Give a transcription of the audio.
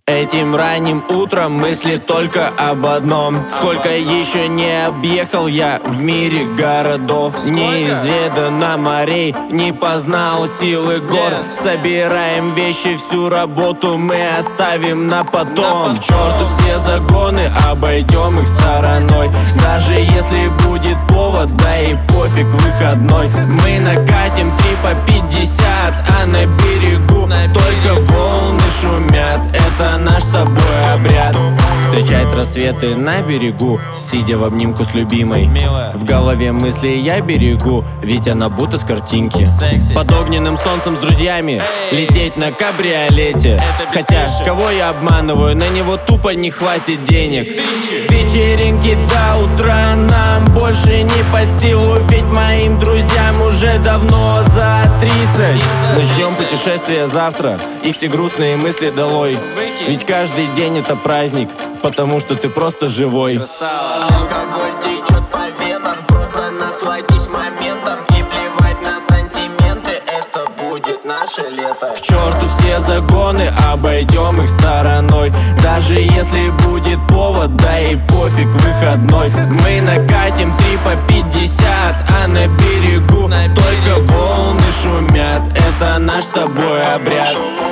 Этим ранним утром мысли только об одном: сколько еще не объехал я в мире городов. Не изведано морей, не познал силы гор. Собираем вещи, всю работу мы оставим на потом. К черту все загоны, обойдем их стороной. Даже если будет повод, да и пофиг, выходной. Мы накатим 3 по 50, а на берегу только волны шумят. Это наш с тобой обряд. Встречать рассветы на берегу, сидя в обнимку с любимой. В голове мысли я берегу, ведь она будто с картинки. Под огненным солнцем с друзьями лететь на кабриолете. Хотя, кого я обманываю, на него тупо не хватит денег. Вечеринки до утра нам больше не под силу, ведь моим друзьям уже давно за 30. Начнем путешествие завтра, и все грустные мысли долой. Ведь каждый день это праздник, потому что ты просто живой. Алкоголь течет по венам, просто насладись моментом. И плевать на сантименты, это будет наше лето. К черту все загоны, обойдем их стороной. Даже если будет повод, да и пофиг, выходной. Мы накатим 3 по 50, а на берегу только волны шумят. Это наш с тобой обряд.